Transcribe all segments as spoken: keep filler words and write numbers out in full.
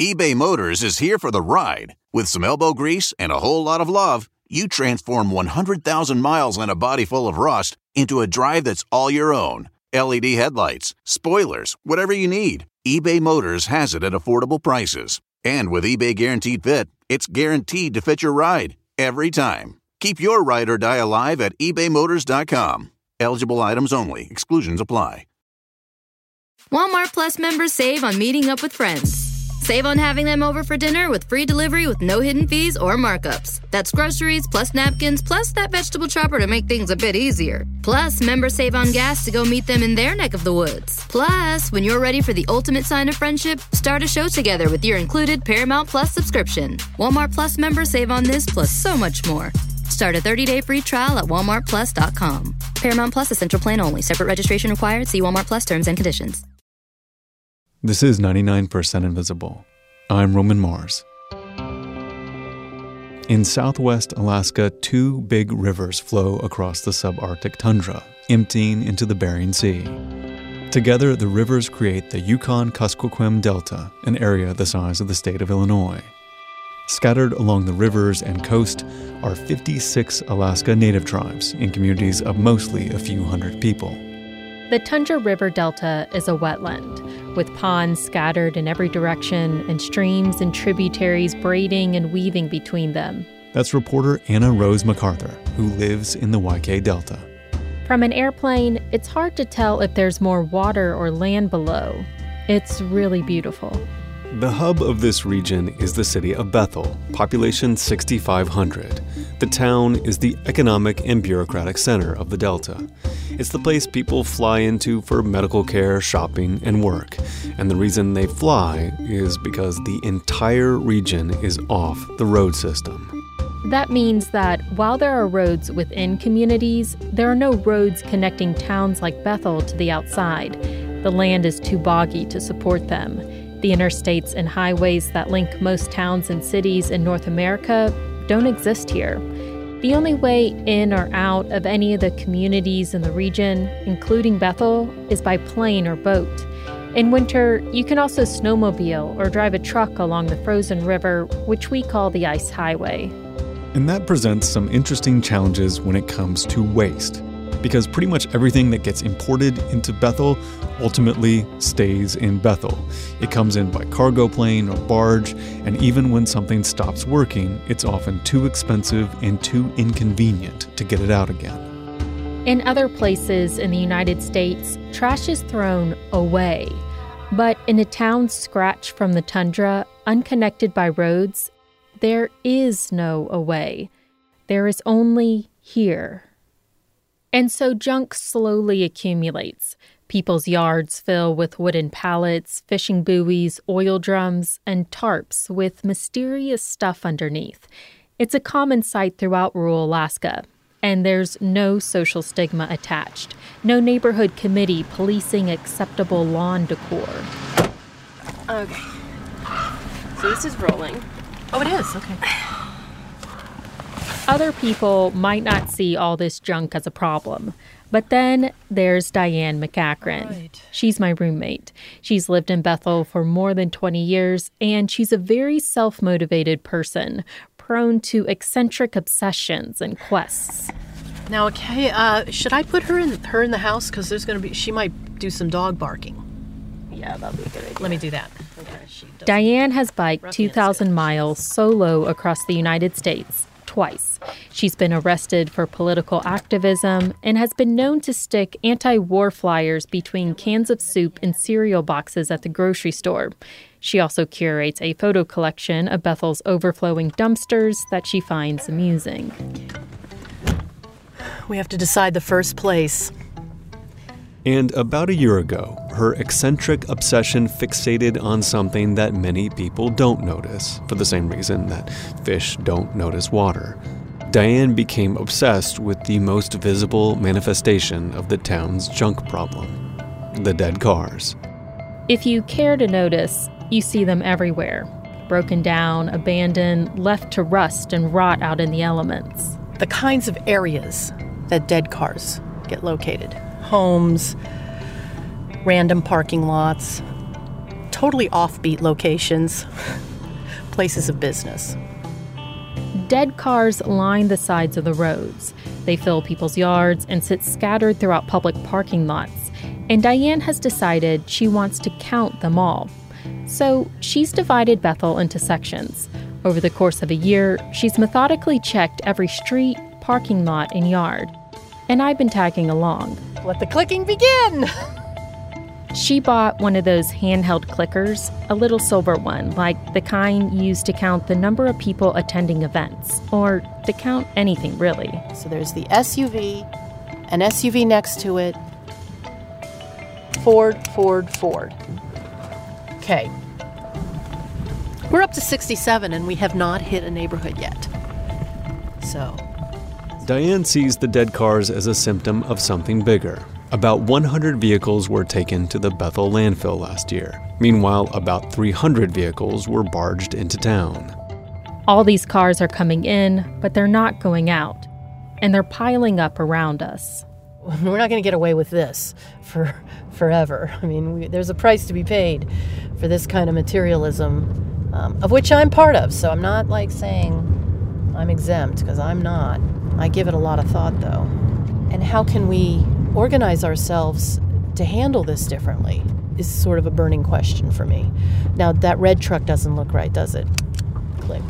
eBay Motors is here for the ride. With some elbow grease and a whole lot of love, you transform one hundred thousand miles and a body full of rust into a drive that's all your own. L E D headlights, spoilers, whatever you need, eBay Motors has it at affordable prices. And with eBay Guaranteed Fit, it's guaranteed to fit your ride every time. Keep your ride or die alive at ebay motors dot com. Eligible items only. Exclusions apply. Walmart Plus members save on meeting up with friends. Save on having them over for dinner with free delivery with no hidden fees or markups. That's groceries, plus napkins, plus that vegetable chopper to make things a bit easier. Plus, members save on gas to go meet them in their neck of the woods. Plus, when you're ready for the ultimate sign of friendship, start a show together with your included Paramount Plus subscription. Walmart Plus members save on this plus so much more. Start a thirty-day free trial at walmart plus dot com. Paramount Plus Essential Plan only. Separate registration required. See Walmart Plus terms and conditions. This is ninety-nine percent Invisible. I'm Roman Mars. In southwest Alaska, two big rivers flow across the subarctic tundra, emptying into the Bering Sea. Together, the rivers create the Yukon-Kuskokwim Delta, an area the size of the state of Illinois. Scattered along the rivers and coast are fifty-six Alaska Native tribes in communities of mostly a few hundred people. The Tundra River Delta is a wetland, with ponds scattered in every direction and streams and tributaries braiding and weaving between them. That's reporter Anna Rose MacArthur, who lives in the Y K Delta. From an airplane, it's hard to tell if there's more water or land below. It's really beautiful. The hub of this region is the city of Bethel, population sixty-five hundred. The town is the economic and bureaucratic center of the Delta. It's the place people fly into for medical care, shopping, and work. And the reason they fly is because the entire region is off the road system. That means that while there are roads within communities, there are no roads connecting towns like Bethel to the outside. The land is too boggy to support them. The interstates and highways that link most towns and cities in North America don't exist here. The only way in or out of any of the communities in the region, including Bethel, is by plane or boat. In winter, you can also snowmobile or drive a truck along the frozen river, which we call the Ice Highway. And that presents some interesting challenges when it comes to waste, because pretty much everything that gets imported into Bethel ultimately stays in Bethel. It comes in by cargo plane or barge, and even when something stops working, it's often too expensive and too inconvenient to get it out again. In other places in the United States, trash is thrown away. But in a town scratched from the tundra, unconnected by roads, there is no away. There is only here. And so junk slowly accumulates. People's yards fill with wooden pallets, fishing buoys, oil drums, and tarps with mysterious stuff underneath. It's a common sight throughout rural Alaska, and there's no social stigma attached. No neighborhood committee policing acceptable lawn decor. Okay. So this is rolling. Oh, it is? Okay. Other people might not see all this junk as a problem. But then there's Diane McCachran. Right. She's my roommate. She's lived in Bethel for more than twenty years, and she's a very self-motivated person, prone to eccentric obsessions and quests. Now, okay, uh, should I put her in her in the house? Because there's going to be, she might do some dog barking. Yeah, that'll be a good idea. Let me do that. Okay. Diane has biked two thousand miles solo across the United States. Twice. She's been arrested for political activism and has been known to stick anti-war flyers between cans of soup and cereal boxes at the grocery store. She also curates a photo collection of Bethel's overflowing dumpsters that she finds amusing. We have to decide the first place. And about a year ago, her eccentric obsession fixated on something that many people don't notice, for the same reason that fish don't notice water. Diane became obsessed with the most visible manifestation of the town's junk problem: the dead cars. If you care to notice, you see them everywhere. Broken down, abandoned, left to rust and rot out in the elements. The kinds of areas that dead cars get located. Homes, random parking lots, totally offbeat locations, places of business. Dead cars line the sides of the roads. They fill people's yards and sit scattered throughout public parking lots. And Diane has decided she wants to count them all. So she's divided Bethel into sections. Over the course of a year, she's methodically checked every street, parking lot, and yard. And I've been tagging along. Let the clicking begin! She bought one of those handheld clickers, a little silver one, like the kind used to count the number of people attending events, or to count anything, really. So there's the S U V, an S U V next to it, Ford, Ford, Ford. Okay. We're up to sixty-seven, and we have not hit a neighborhood yet. So... Diane sees the dead cars as a symptom of something bigger. About one hundred vehicles were taken to the Bethel landfill last year. Meanwhile, about three hundred vehicles were barged into town. All these cars are coming in, but they're not going out. And they're piling up around us. We're not going to get away with this for forever. I mean, we, there's a price to be paid for this kind of materialism, um, of which I'm part of. So I'm not like saying I'm exempt, because I'm not. I give it a lot of thought, though. And how can we organize ourselves to handle this differently is sort of a burning question for me. Now, that red truck doesn't look right, does it? Click.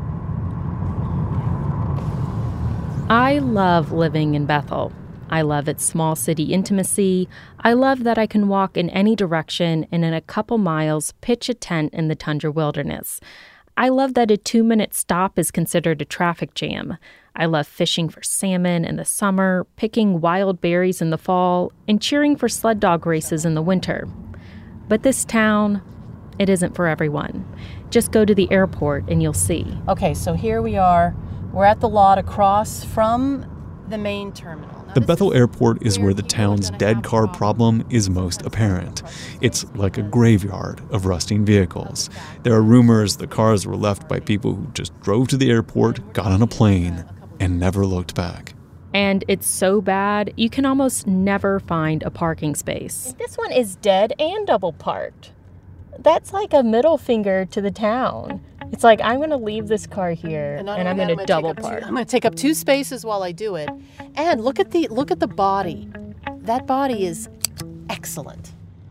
I love living in Bethel. I love its small city intimacy. I love that I can walk in any direction and in a couple miles pitch a tent in the tundra wilderness. I love that a two-minute stop is considered a traffic jam. I love fishing for salmon in the summer, picking wild berries in the fall, and cheering for sled dog races in the winter. But this town, it isn't for everyone. Just go to the airport and you'll see. Okay, so here we are. We're at the lot across from the main terminal. The Bethel Airport is where the town's dead car problem is most apparent. It's like a graveyard of rusting vehicles. There are rumors the cars were left by people who just drove to the airport, got on a plane, and never looked back. And it's so bad, you can almost never find a parking space. This one is dead and double parked. That's like a middle finger to the town. It's like, I'm going to leave this car here, and, and I'm going to double park. Two, I'm going to take up two spaces while I do it. And look at the look at the body. That body is excellent.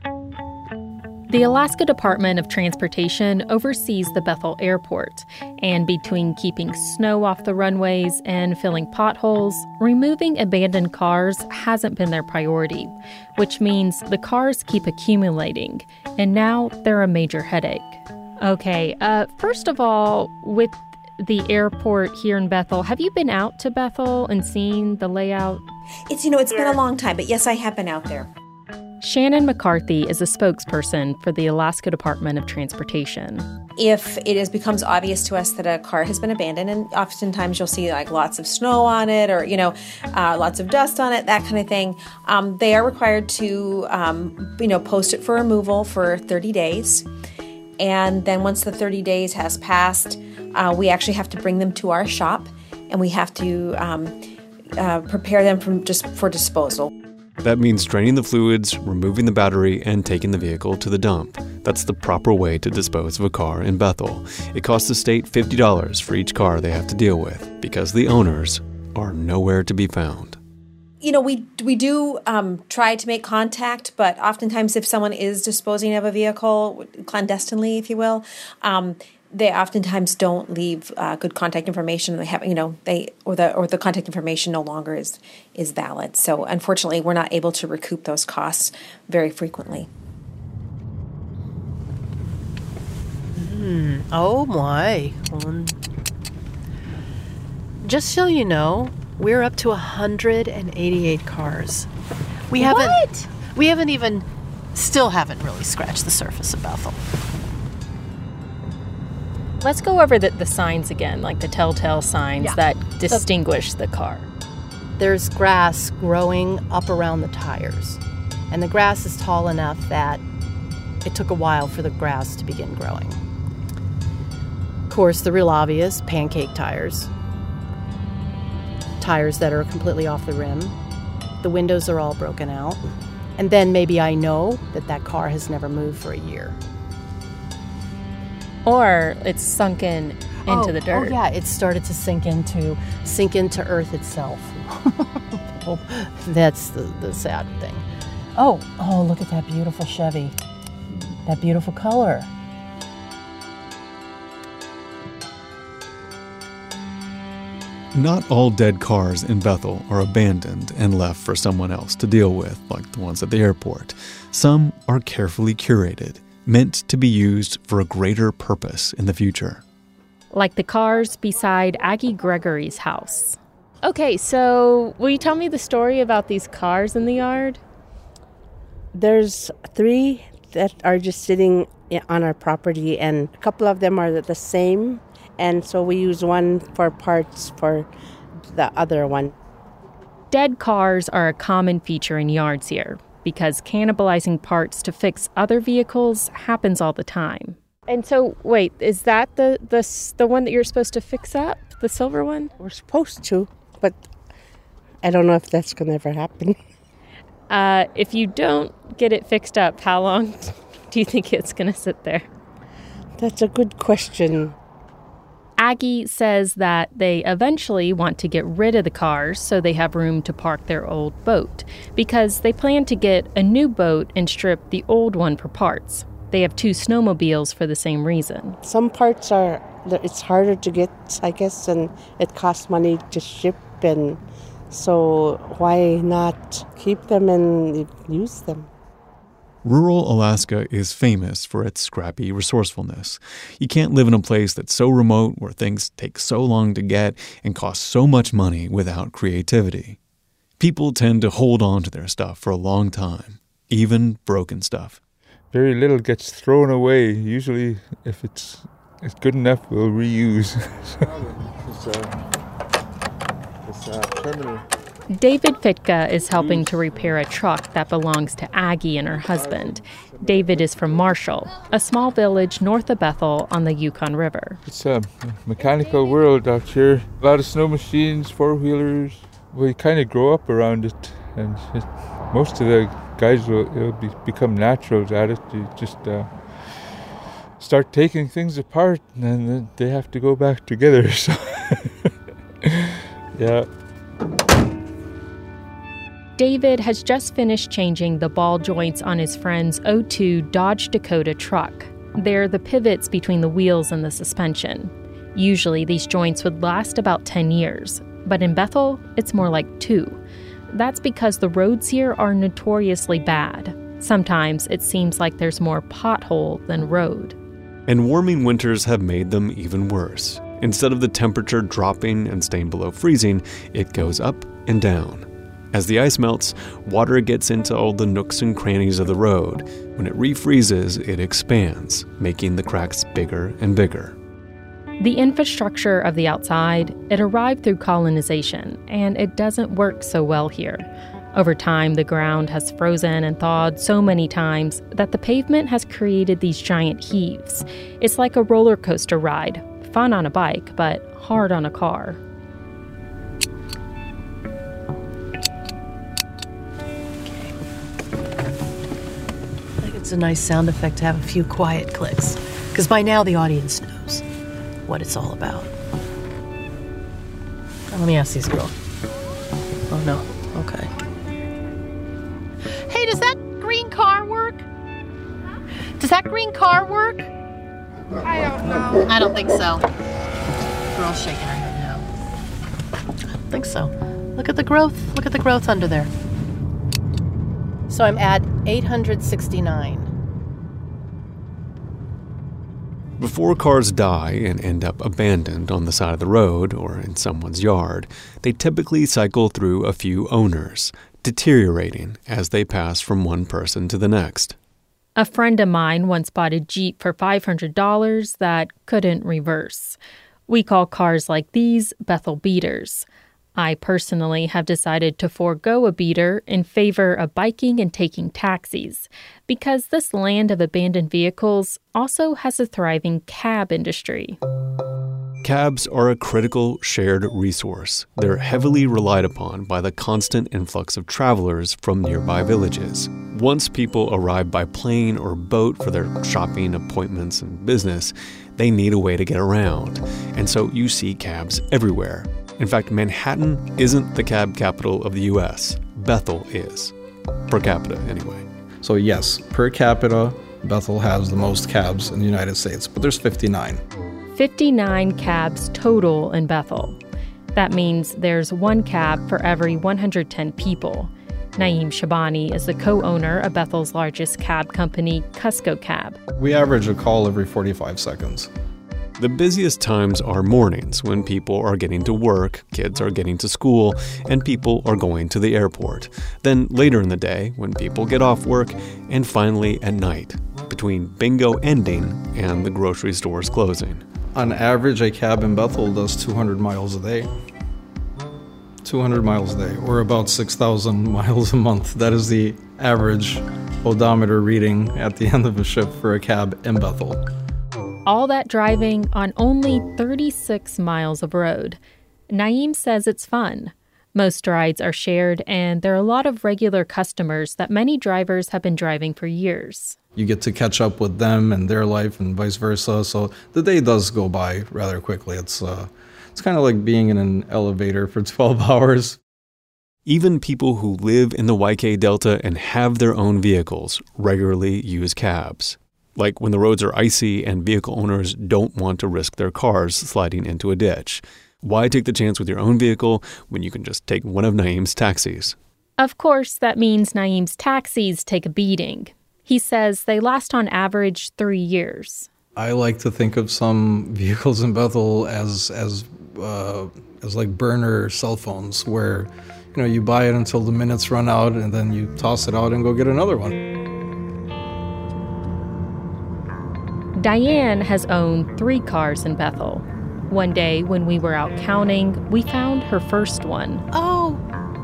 The Alaska Department of Transportation oversees the Bethel Airport, and between keeping snow off the runways and filling potholes, removing abandoned cars hasn't been their priority, which means the cars keep accumulating, and now they're a major headache. Okay, uh, first of all, with the airport here in Bethel, have you been out to Bethel and seen the layout? It's, you know, it's been a long time, but yes, I have been out there. Shannon McCarthy is a spokesperson for the Alaska Department of Transportation. If it is, becomes obvious to us that a car has been abandoned, and oftentimes you'll see like lots of snow on it or, you know, uh, lots of dust on it, that kind of thing, um, they are required to, um, you know, post it for removal for thirty days. And then once the thirty days has passed, uh, we actually have to bring them to our shop, and we have to um, uh, prepare them from just for disposal. That means draining the fluids, removing the battery, and taking the vehicle to the dump. That's the proper way to dispose of a car in Bethel. It costs the state fifty dollars for each car they have to deal with, because the owners are nowhere to be found. You know, we we do um, try to make contact, but oftentimes if someone is disposing of a vehicle, clandestinely, if you will, um, they oftentimes don't leave uh, good contact information. They have, you know, they or the or the contact information no longer is is valid. So unfortunately, we're not able to recoup those costs very frequently. Mm, oh my! Um, just so you know, we're up to one hundred eighty-eight cars. We haven't. What? We haven't even, still haven't really scratched the surface of Bethel. Let's go over the, the signs again, like the telltale signs Yeah. that distinguish the car. There's grass growing up around the tires, and the grass is tall enough that it took a while for the grass to begin growing. Of course, the real obvious, pancake tires. Tires that are completely off the rim. The windows are all broken out. And then maybe I know that that car has never moved for a year. Or it's sunken into oh, the dirt. Oh, yeah, it started to sink into sink into earth itself. Oh, that's the, the sad thing. Oh, oh, look at that beautiful Chevy. That beautiful color. Not all dead cars in Bethel are abandoned and left for someone else to deal with, like the ones at the airport. Some are carefully curated, meant to be used for a greater purpose in the future. Like the cars beside Aggie Gregory's house. Okay, so will you tell me the story about these cars in the yard? There's three that are just sitting on our property, and a couple of them are the same. And so we use one for parts for the other one. Dead cars are a common feature in yards here because cannibalizing parts to fix other vehicles happens all the time. And so, wait, is that the, the, the one that you're supposed to fix up? The silver one? We're supposed to, but I don't know if that's going to ever happen. Uh, if you don't get it fixed up, how long do you think it's going to sit there? That's a good question. Aggie says that they eventually want to get rid of the cars so they have room to park their old boat because they plan to get a new boat and strip the old one for parts. They have two snowmobiles for the same reason. Some parts are, it's harder to get, I guess, and it costs money to ship, and so why not keep them and use them? Rural Alaska is famous for its scrappy resourcefulness. You can't live in a place that's so remote where things take so long to get and cost so much money without creativity. People tend to hold on to their stuff for a long time, even broken stuff. Very little gets thrown away. Usually, if it's, it's good enough, we'll reuse. it's, uh, it's uh, permanent. David Fitka is helping to repair a truck that belongs to Aggie and her husband. David is from Marshall, a small village north of Bethel on the Yukon River. It's a mechanical world out here. A lot of snow machines, four-wheelers. We kind of grow up around it, and it, most of the guys will it'll be, become naturals at it. You just uh, start taking things apart, and then they have to go back together. So yeah. David has just finished changing the ball joints on his friend's oh two Dodge Dakota truck. They're the pivots between the wheels and the suspension. Usually these joints would last about ten years, but in Bethel, it's more like two. That's because the roads here are notoriously bad. Sometimes it seems like there's more pothole than road. And warming winters have made them even worse. Instead of the temperature dropping and staying below freezing, it goes up and down. As the ice melts, water gets into all the nooks and crannies of the road. When it refreezes, it expands, making the cracks bigger and bigger. The infrastructure of the outside, it arrived through colonization, and it doesn't work so well here. Over time, the ground has frozen and thawed so many times that the pavement has created these giant heaves. It's like a roller coaster ride, fun on a bike, but hard on a car. It's a nice sound effect to have a few quiet clicks, because by now the audience knows what it's all about. Now, let me ask these girls. Oh, no. Okay. Hey, does that green car work? Does that green car work? I don't know. I don't think so. Girl's shaking her head no. I don't think so. Look at the growth. Look at the growth under there. So I'm at eight hundred sixty-nine. Before cars die and end up abandoned on the side of the road or in someone's yard, they typically cycle through a few owners, deteriorating as they pass from one person to the next. A friend of mine once bought a Jeep for five hundred dollars that couldn't reverse. We call cars like these Bethel beaters. I personally have decided to forego a beater in favor of biking and taking taxis, because this land of abandoned vehicles also has a thriving cab industry. Cabs are a critical shared resource. They're heavily relied upon by the constant influx of travelers from nearby villages. Once people arrive by plane or boat for their shopping, appointments, and business, they need a way to get around. And so you see cabs everywhere. In fact, Manhattan isn't the cab capital of the U S. Bethel is. Per capita, anyway. So yes, per capita, Bethel has the most cabs in the United States, but there's fifty-nine. fifty-nine cabs total in Bethel. That means there's one cab for every one hundred ten people. Naeem Shabani is the co-owner of Bethel's largest cab company, Cusco Cab. We average a call every forty-five seconds. The busiest times are mornings when people are getting to work, kids are getting to school, and people are going to the airport. Then later in the day when people get off work, and finally at night, between bingo ending and the grocery stores closing. On average, a cab in Bethel does two hundred miles a day. two hundred miles a day, or about six thousand miles a month. That is the average odometer reading at the end of a shift for a cab in Bethel. All that driving on only thirty-six miles of road. Naeem says it's fun. Most rides are shared, and there are a lot of regular customers that many drivers have been driving for years. You get to catch up with them and their life and vice versa, so the day does go by rather quickly. It's uh, it's kind of like being in an elevator for twelve hours. Even people who live in the Y K Delta and have their own vehicles regularly use cabs. Like when the roads are icy and vehicle owners don't want to risk their cars sliding into a ditch. Why take the chance with your own vehicle when you can just take one of Naeem's taxis? Of course, that means Naeem's taxis take a beating. He says they last on average three years. I like to think of some vehicles in Bethel as as uh, as like burner cell phones, where you know you buy it until the minutes run out and then you toss it out and go get another one. Diane has owned three cars in Bethel. One day when we were out counting, we found her first one. Oh,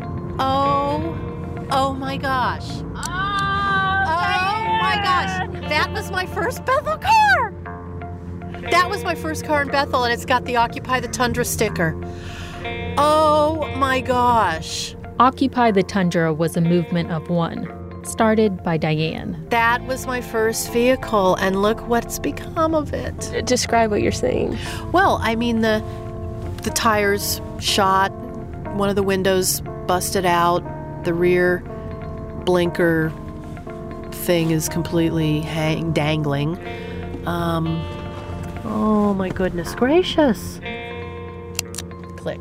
oh, oh my gosh. Oh, oh my gosh. That was my first Bethel car. That was my first car in Bethel, and it's got the Occupy the Tundra sticker. Oh my gosh. Occupy the Tundra was a movement of one, started by Diane. That was my first vehicle, and look what's become of it. Describe what you're saying. Well, I mean, the the tires shot, one of the windows busted out, the rear blinker thing is completely hang, dangling. Um, oh my goodness gracious. Click.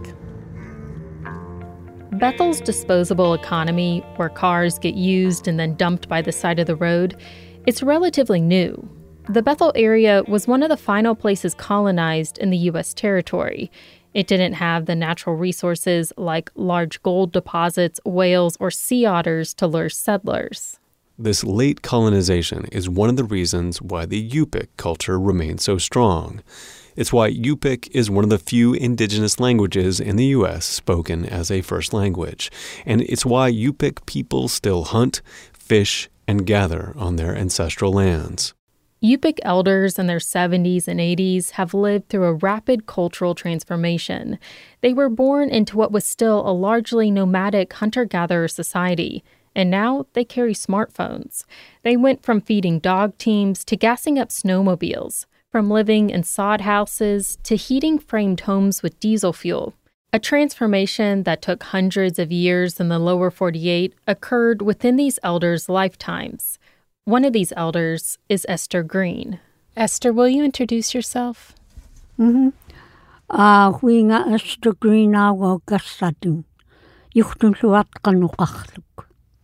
Bethel's disposable economy, where cars get used and then dumped by the side of the road, it's relatively new. The Bethel area was one of the final places colonized in the U S territory. It didn't have the natural resources like large gold deposits, whales, or sea otters to lure settlers. This late colonization is one of the reasons why the Yupik culture remains so strong. It's why Yupik is one of the few indigenous languages in the U S spoken as a first language. And it's why Yupik people still hunt, fish, and gather on their ancestral lands. Yupik elders in their seventies and eighties have lived through a rapid cultural transformation. They were born into what was still a largely nomadic hunter-gatherer society, and now they carry smartphones. They went from feeding dog teams to gassing up snowmobiles, from living in sod houses to heating framed homes with diesel fuel. A transformation that took hundreds of years in the lower forty-eight occurred within these elders' lifetimes. One of these elders is Esther Green. Esther, will you introduce yourself? Mm-hmm. Ah, hui nga Esther Green awo gasadun. Yuchtun luat kanukachluk.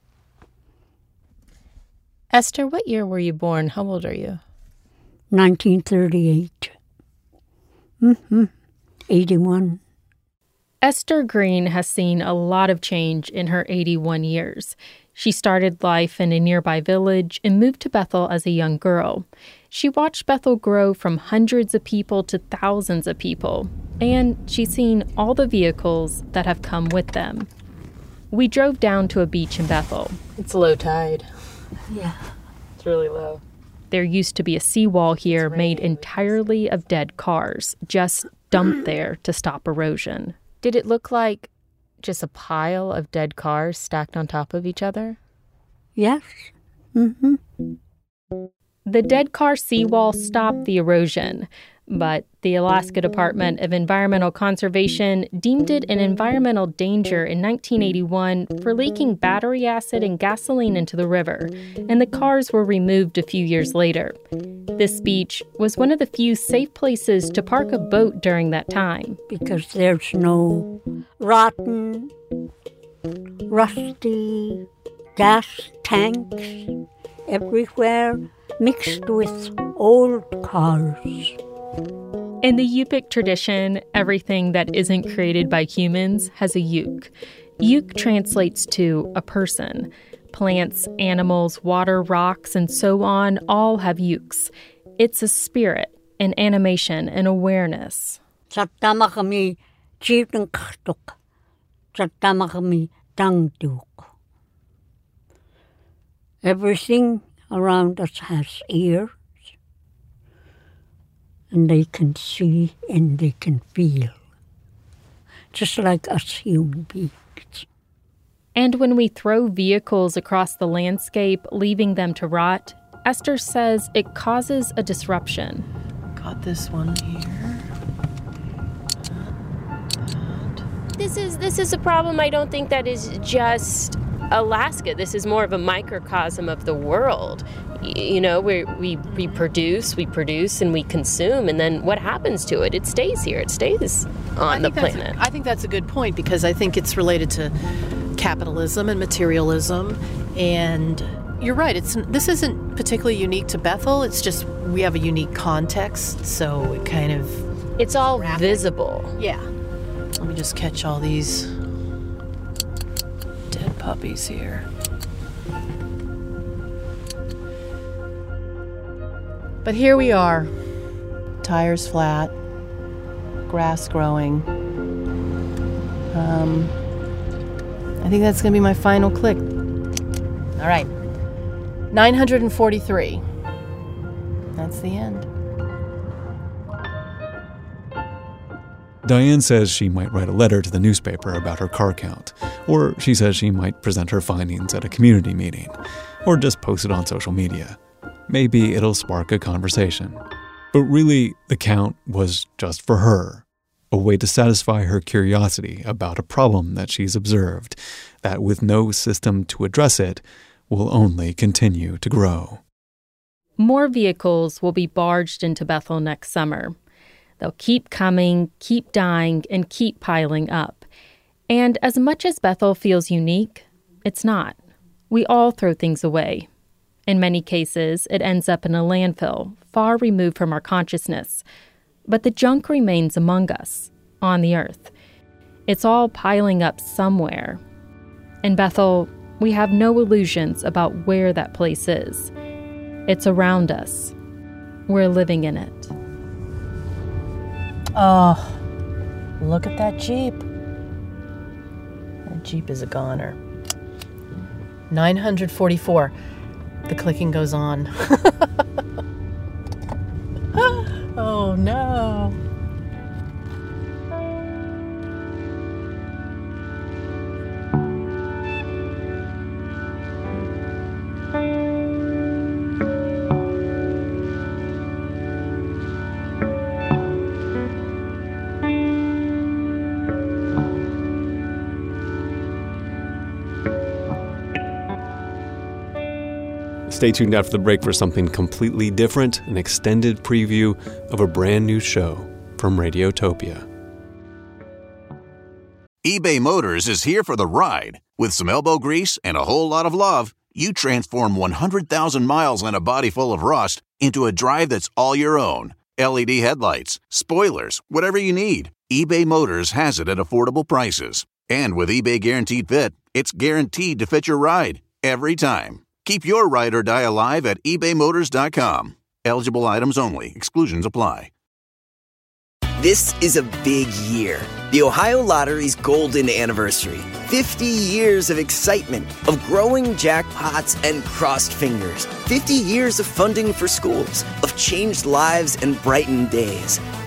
Esther, what year were you born? How old are you? nineteen thirty-eight. Mm-hmm. eighty-one. Esther Green has seen a lot of change in her eighty-one years. She started life in a nearby village and moved to Bethel as a young girl. She watched Bethel grow from hundreds of people to thousands of people, and she's seen all the vehicles that have come with them. We drove down to a beach in Bethel. It's low tide. Yeah. It's really low. There used to be a seawall here made entirely of dead cars, just dumped there to stop erosion. Did it look like just a pile of dead cars stacked on top of each other? Yes. Mm-hmm. The dead car seawall stopped the erosion, but the Alaska Department of Environmental Conservation deemed it an environmental danger in nineteen eighty-one for leaking battery acid and gasoline into the river, and the cars were removed a few years later. This beach was one of the few safe places to park a boat during that time. Because there's no rotten, rusty gas tanks everywhere mixed with old cars. In the Yupik tradition, everything that isn't created by humans has a yuk. Yuk translates to a person. Plants, animals, water, rocks, and so on all have yuks. It's a spirit, an animation, an awareness. Everything around us has ears, and they can see and they can feel, just like us human beings. And when we throw vehicles across the landscape, leaving them to rot, Esther says it causes a disruption. Got this one here. This is this is a problem I don't think that is just Alaska. This is more of a microcosm of the world. You know, we we we produce, we produce, and we consume, and then what happens to it? It stays here. It stays on the planet. A, I think that's a good point, because I think it's related to capitalism and materialism. And you're right. It's this isn't particularly unique to Bethel. It's just we have a unique context, so it kind of it's all rapid. visible. Yeah. Let me just catch all these dead puppies here. But here we are, tires flat, grass growing. Um, I think that's going to be my final click. All right, nine hundred forty-three. That's the end. Diane says she might write a letter to the newspaper about her car count, or she says she might present her findings at a community meeting, or just post it on social media. Maybe it'll spark a conversation. But really, the count was just for her, a way to satisfy her curiosity about a problem that she's observed, that with no system to address it, will only continue to grow. More vehicles will be barged into Bethel next summer. They'll keep coming, keep dying, and keep piling up. And as much as Bethel feels unique, it's not. We all throw things away. In many cases, it ends up in a landfill, far removed from our consciousness. But the junk remains among us, on the earth. It's all piling up somewhere. In Bethel, we have no illusions about where that place is. It's around us. We're living in it. Oh, look at that Jeep. That Jeep is a goner. nine hundred forty-four. The clicking goes on. Oh, no. Stay tuned after the break for something completely different, an extended preview of a brand new show from Radiotopia. eBay Motors is here for the ride. With some elbow grease and a whole lot of love, you transform one hundred thousand miles and a body full of rust into a drive that's all your own. L E D headlights, spoilers, whatever you need, eBay Motors has it at affordable prices. And with eBay Guaranteed Fit, it's guaranteed to fit your ride every time. Keep your ride or die alive at ebay motors dot com. Eligible items only. Exclusions apply. This is a big year. The Ohio Lottery's golden anniversary. fifty years of excitement, of growing jackpots and crossed fingers. fifty years of funding for schools, of changed lives and brightened days.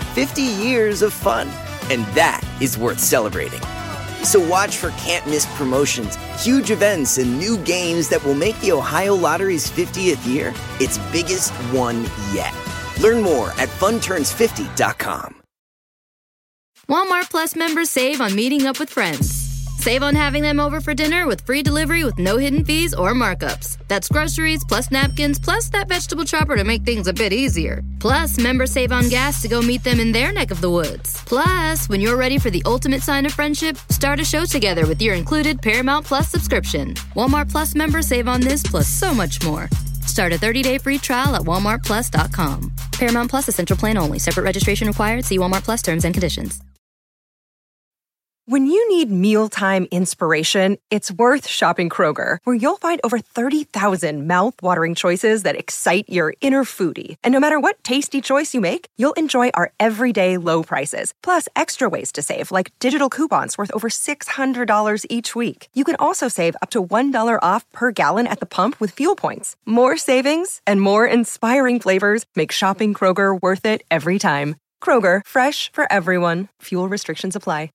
fifty years of fun, and that is worth celebrating. So watch for can't-miss promotions, huge events, and new games that will make the Ohio Lottery's fiftieth year its biggest one yet. Learn more at fun turns fifty dot com. Walmart Plus members save on meeting up with friends. Save on having them over for dinner with free delivery with no hidden fees or markups. That's groceries plus napkins plus that vegetable chopper to make things a bit easier. Plus, members save on gas to go meet them in their neck of the woods. Plus, when you're ready for the ultimate sign of friendship, start a show together with your included Paramount Plus subscription. Walmart Plus members save on this plus so much more. Start a thirty-day free trial at walmart plus dot com. Paramount Plus Essential Plan only. Separate registration required. See Walmart Plus terms and conditions. When you need mealtime inspiration, it's worth shopping Kroger, where you'll find over thirty thousand mouth-watering choices that excite your inner foodie. And no matter what tasty choice you make, you'll enjoy our everyday low prices, plus extra ways to save, like digital coupons worth over six hundred dollars each week. You can also save up to one dollar off per gallon at the pump with fuel points. More savings and more inspiring flavors make shopping Kroger worth it every time. Kroger, fresh for everyone. Fuel restrictions apply.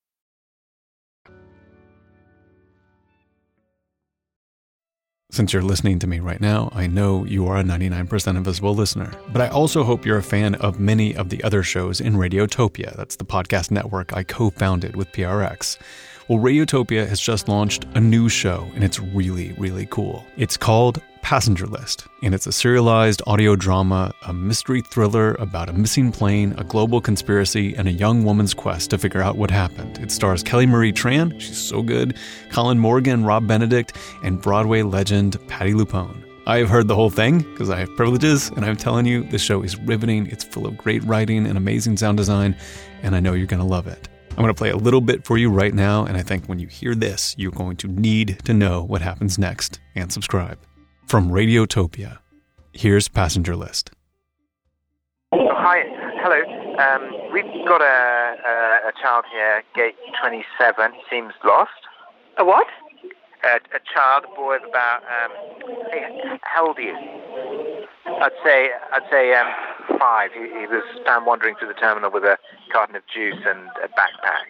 Since you're listening to me right now, I know you are a ninety-nine percent Invisible listener, but I also hope you're a fan of many of the other shows in Radiotopia. That's the podcast network I co-founded with P R X. Well, Radiotopia has just launched a new show, and it's really, really cool. It's called Passenger List, and it's a serialized audio drama, a mystery thriller about a missing plane, a global conspiracy, and a young woman's quest to figure out what happened. It stars Kelly Marie Tran, she's so good, Colin Morgan, Rob Benedict, and Broadway legend Patti LuPone. I've heard the whole thing because I have privileges, and I'm telling you, this show is riveting. It's full of great writing and amazing sound design, and I know you're going to love it. I'm going to play a little bit for you right now, and I think when you hear this, you're going to need to know what happens next and subscribe. From Radiotopia, here's Passenger List. Oh, hi, hello. Um, we've got a, a, a child here, gate twenty-seven. He seems lost. A what? A, a child, a boy of about, um, hey, how old are you? I'd say, I'd say um, five. He, he was found wandering through the terminal with a carton of juice and a backpack.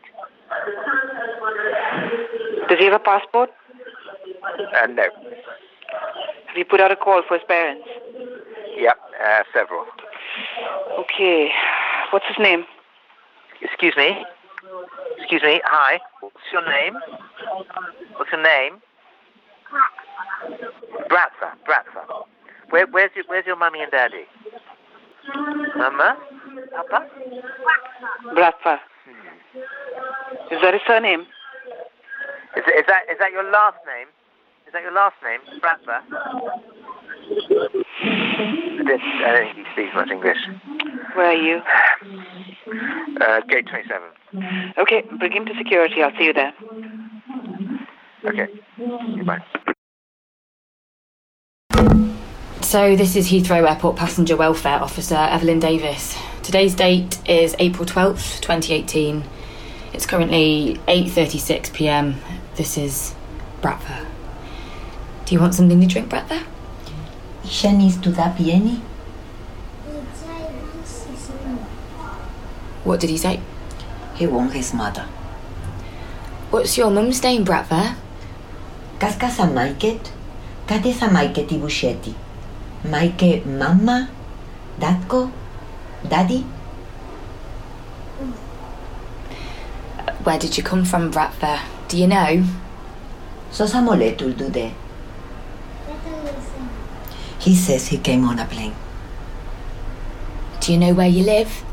Does he have a passport? Uh, no. Have you put out a call for his parents? Yep, uh, several. Okay. What's his name? Excuse me? Excuse me, hi. What's your name? What's your name? Bratva, Bratva. Where, where's your, where's your mummy and daddy? Mama? Papa? Bratva. Hmm. Is that his surname? Is, is that is that your last name? Is that your last name, Bratva? I don't, I don't think he speaks much English. Where are you? Uh, gate twenty-seven. Okay, bring him to security. I'll see you there. Okay. Goodbye. So this is Heathrow Airport Passenger Welfare Officer Evelyn Davis. Today's date is April twelfth, twenty eighteen. It's currently eight thirty-six p.m. This is Bratva. Do you want something to drink, Bratva? Isha needs to da pieni. What did he say? He wants his mother. What's your mum's name, Bratva? Kaska sa Maiket, kate sa Maiket i Busheti. Maike mama, datko, daddy. Where did you come from, Bratva? Do you know? So samoletul dude. He says he came on a plane. Do you know where you live?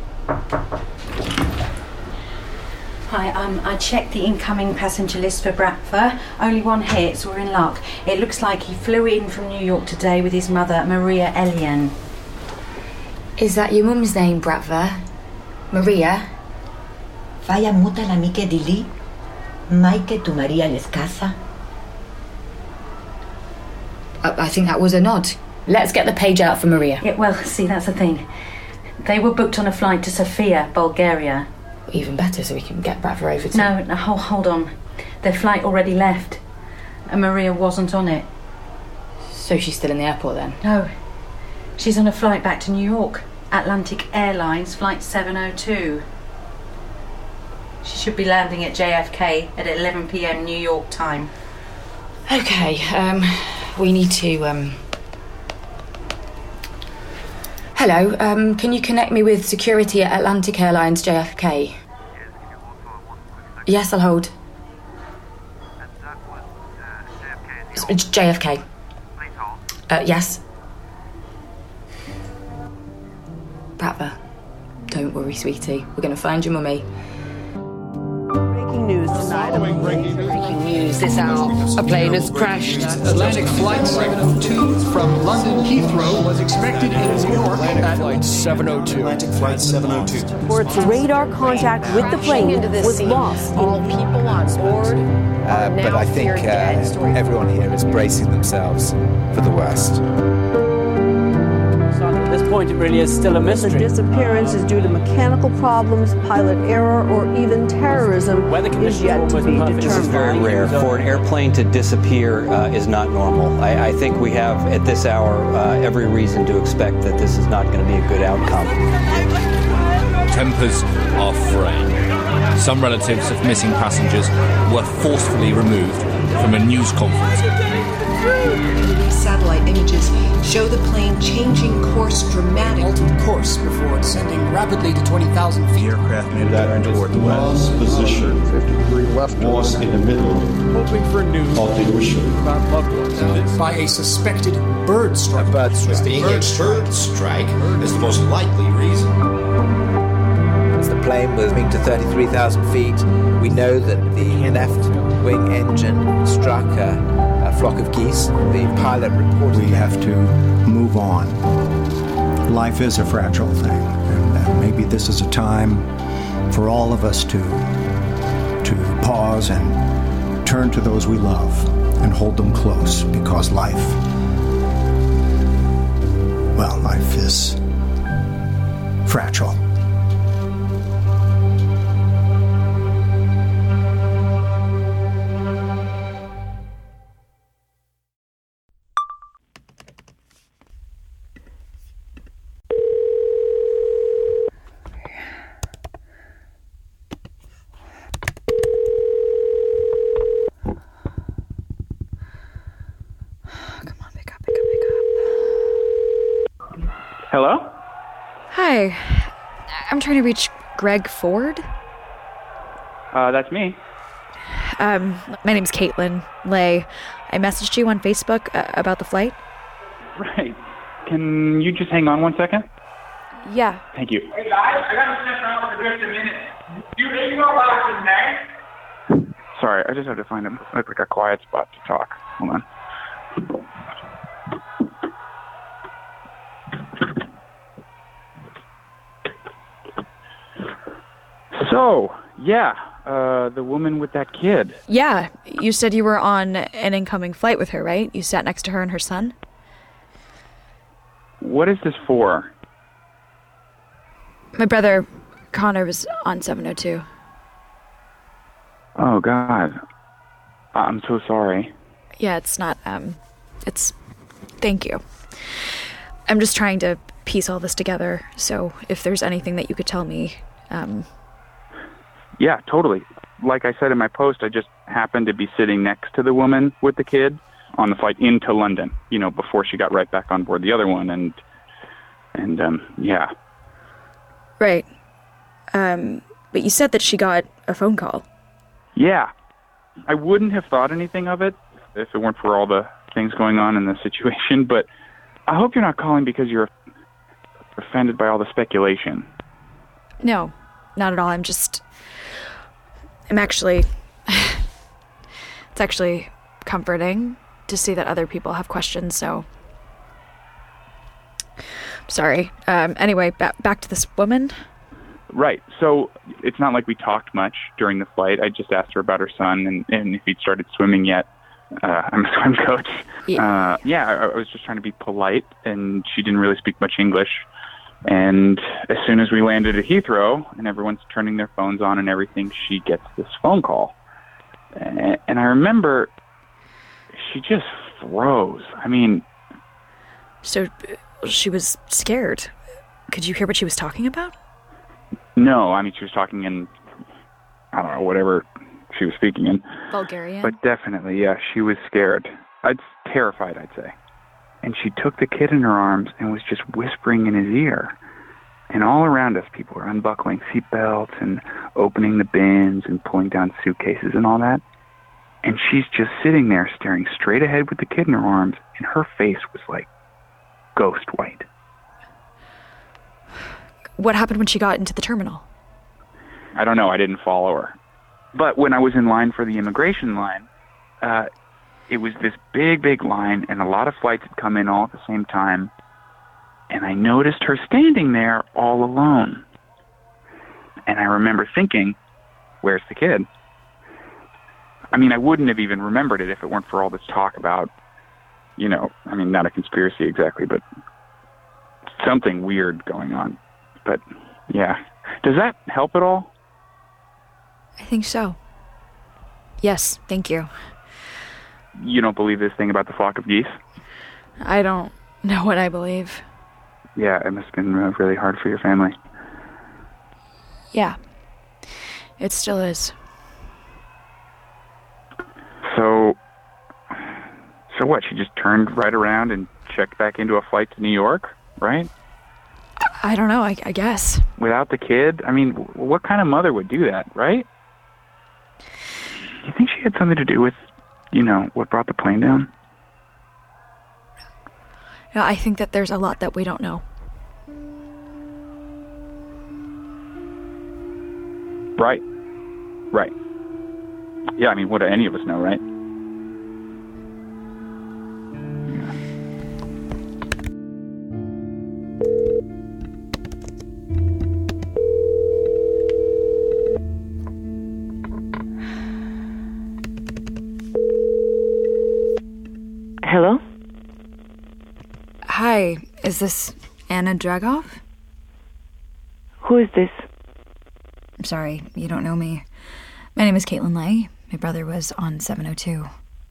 Hi, um, I checked the incoming passenger list for Bratva. Only one hit, so we're in luck. It looks like he flew in from New York today with his mother, Maria Elian. Is that your mum's name, Bratva? Maria? Faya muta la mike dili, Maike tu Maria les casa. I, I think that was a nod. Let's get the page out for Maria. Yeah, well, see, that's the thing. They were booked on a flight to Sofia, Bulgaria. Even better, so we can get Bratva over to... No, no, hold, hold on. Their flight already left, and Maria wasn't on it. So she's still in the airport then? No. She's on a flight back to New York. Atlantic Airlines Flight seven oh two. She should be landing at J F K at eleven p.m. New York time. Okay, um, we need to, um... Hello, um, can you connect me with security at Atlantic Airlines J F K? Yes, I'll hold. S- J F K. Uh, yes. Bratva, don't worry, sweetie. We're going to find your mummy. Breaking news tonight. Breaking news this hour. A plane has crashed. Atlantic Flight seven oh two from London Heathrow was expected in New York at Flight seven oh two. Atlantic Flight seven oh two. Reports radar contact with the plane was lost. All people on board uh, but I think uh, everyone here is bracing themselves for the worst. At this point, it really is still a mystery. The disappearance is due to mechanical problems, pilot error, or even terrorism. Weather conditions is yet to be determined. This is very rare. For an airplane to disappear uh, is not normal. I, I think we have, at this hour, uh, every reason to expect that this is not going to be a good outcome. Tempers are fraying. Some relatives of missing passengers were forcefully removed from a news conference. These satellite images show the plane changing course dramatically. Altered course before descending rapidly to twenty thousand feet. The aircraft made that toward the west position, fifty degree left was in the middle. Hoping for news of the ocean about loved ones by a suspected bird strike. A bird strike. Being a bird strike is the most likely reason. The plane was moving to thirty-three thousand feet. We know that the left wing engine struck a, a flock of geese. The pilot reported. We have to move on. Life is a fragile thing, and uh, maybe this is a time for all of us to to pause and turn to those we love and hold them close, because life, well, life is fragile. Hello? Hi. I'm trying to reach Greg Ford. Uh, that's me. Um, my name's Caitlin Lay. I messaged you on Facebook uh, about the flight. Right. Can you just hang on one second? Yeah. Thank you. Hey guys, I gotta step out for just a minute. Do you know about his name? Sorry, I just have to find a, like a quiet spot to talk. Hold on. So, yeah, uh, the woman with that kid. Yeah, you said you were on an incoming flight with her, right? You sat next to her and her son? What is this for? My brother, Connor, was on seven oh two. Oh, God. I'm so sorry. Yeah, it's not, um, it's, thank you. I'm just trying to piece all this together, so if there's anything that you could tell me, um... Yeah, totally. Like I said in my post, I just happened to be sitting next to the woman with the kid on the flight into London, you know, before she got right back on board the other one, and, and, um, yeah. Right. Um, but you said that she got a phone call. Yeah. I wouldn't have thought anything of it if it weren't for all the things going on in the situation, but I hope you're not calling because you're offended by all the speculation. No, not at all. I'm just... I'm actually... it's actually comforting to see that other people have questions, so... Sorry. Um, anyway, ba- back to this woman. Right. So it's not like we talked much during the flight. I just asked her about her son and, and if he'd started swimming yet. Uh, I'm a swim coach. Yeah, uh, yeah I, I was just trying to be polite, and she didn't really speak much English. And as soon as we landed at Heathrow and everyone's turning their phones on and everything, she gets this phone call. And, and I remember she just froze. I mean... So she was scared. Could you hear what she was talking about? No, I mean, she was talking in, I don't know, whatever she was speaking in. Bulgarian? But definitely, yeah, she was scared. I'd terrified, I'd say. And she took the kid in her arms and was just whispering in his ear. And all around us, people were unbuckling seatbelts and opening the bins and pulling down suitcases and all that. And she's just sitting there staring straight ahead with the kid in her arms, and her face was like ghost white. What happened when she got into the terminal? I don't know. I didn't follow her. But when I was in line for the immigration line, uh, it was this big, big line, and a lot of flights had come in all at the same time. And I noticed her standing there all alone. And I remember thinking, where's the kid? I mean, I wouldn't have even remembered it if it weren't for all this talk about, you know, I mean, not a conspiracy exactly, but something weird going on. But, yeah. Does that help at all? I think so. Yes, thank you. You don't believe this thing about the flock of geese? I don't know what I believe. Yeah, it must have been uh, really hard for your family. Yeah, it still is. So, so what? She just turned right around and checked back into a flight to New York, right? I don't know, I, I guess. Without the kid? I mean, what kind of mother would do that, right? You think she had something to do with, you know, what brought the plane down? No, I think that there's a lot that we don't know. Right. Right. Yeah, I mean, what do any of us know, right? Hello? Hi, is this Anna Dragov? Who is this? I'm sorry, you don't know me. My name is Caitlin Lay. My brother was on seven oh two.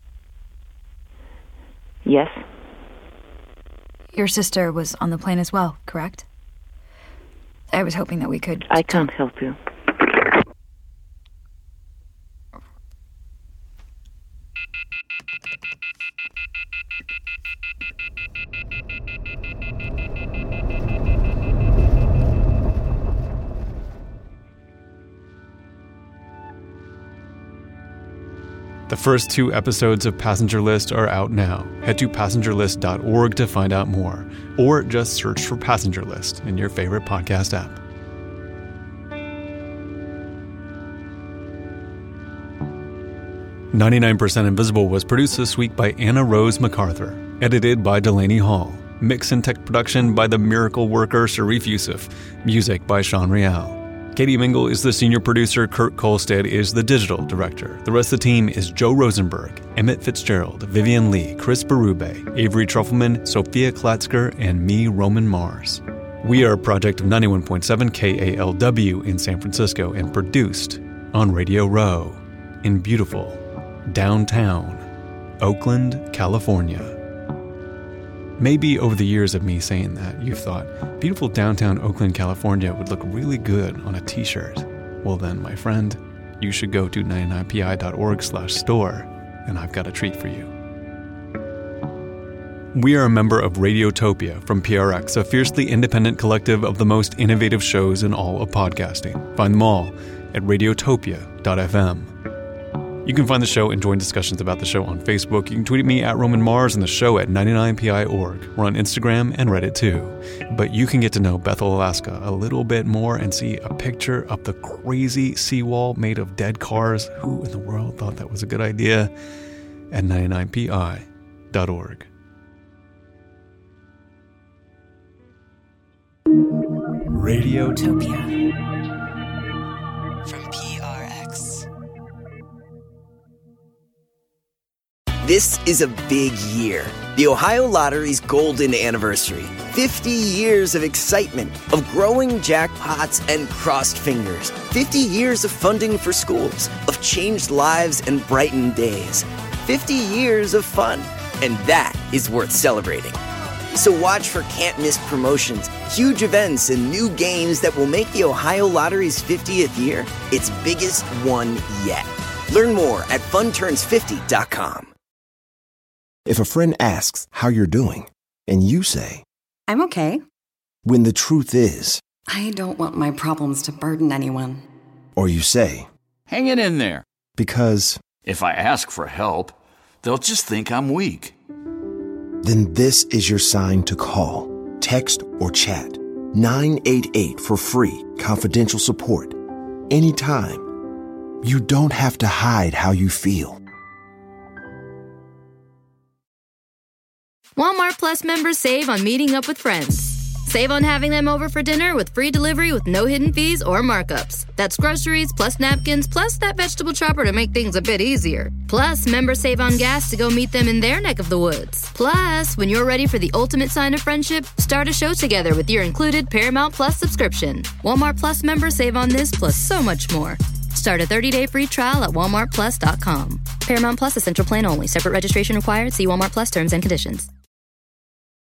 Yes. Your sister was on the plane as well, correct? I was hoping that we could... I can't help you. The first two episodes of Passenger List are out now. Head to passenger list dot org to find out more, or just search for Passenger List in your favorite podcast app. ninety-nine percent Invisible was produced this week by Anna Rose MacArthur, edited by Delaney Hall, mix and tech production by the miracle worker Sharif Youssef, music by Sean Real. Katie Mingle is the senior producer, Kurt Kolstad is the digital director. The rest of the team is Joe Rosenberg, Emmett Fitzgerald, Vivian Lee, Chris Berube, Avery Trufelman, Sophia Klatzker, and me, Roman Mars. We are a project of ninety-one point seven K A L W in San Francisco and produced on Radio Row in beautiful downtown Oakland, California. Maybe over the years of me saying that, you've thought, beautiful downtown Oakland, California would look really good on a t-shirt. Well then, my friend, you should go to ninety-nine P I dot org slash store, and I've got a treat for you. We are a member of Radiotopia from P R X, a fiercely independent collective of the most innovative shows in all of podcasting. Find them all at radiotopia dot f m. You can find the show and join discussions about the show on Facebook. You can tweet at me at Roman Mars and the show at ninety-nine P I dot org. We're on Instagram and Reddit too. But you can get to know Bethel, Alaska a little bit more and see a picture of the crazy seawall made of dead cars. Who in the world thought that was a good idea? At ninety-nine P I dot org. Radiotopia. From P R X. This is a big year. The Ohio Lottery's golden anniversary. fifty years of excitement, of growing jackpots and crossed fingers. fifty years of funding for schools, of changed lives and brightened days. fifty years of fun. And that is worth celebrating. So watch for can't-miss promotions, huge events, and new games that will make the Ohio Lottery's fiftieth year its biggest one yet. Learn more at fun turns fifty dot com. If a friend asks how you're doing, and you say, I'm okay. When the truth is, I don't want my problems to burden anyone. Or you say, hang it in there. Because if I ask for help, they'll just think I'm weak. Then this is your sign to call, text, or chat nine eight eight for free, confidential support. Anytime. You don't have to hide how you feel. Walmart Plus members save on meeting up with friends. Save on having them over for dinner with free delivery with no hidden fees or markups. That's groceries, plus napkins, plus that vegetable chopper to make things a bit easier. Plus, members save on gas to go meet them in their neck of the woods. Plus, when you're ready for the ultimate sign of friendship, start a show together with your included Paramount Plus subscription. Walmart Plus members save on this plus so much more. Start a thirty-day free trial at walmart plus dot com. Paramount Plus Essential Plan only. Separate registration required. See Walmart Plus terms and conditions.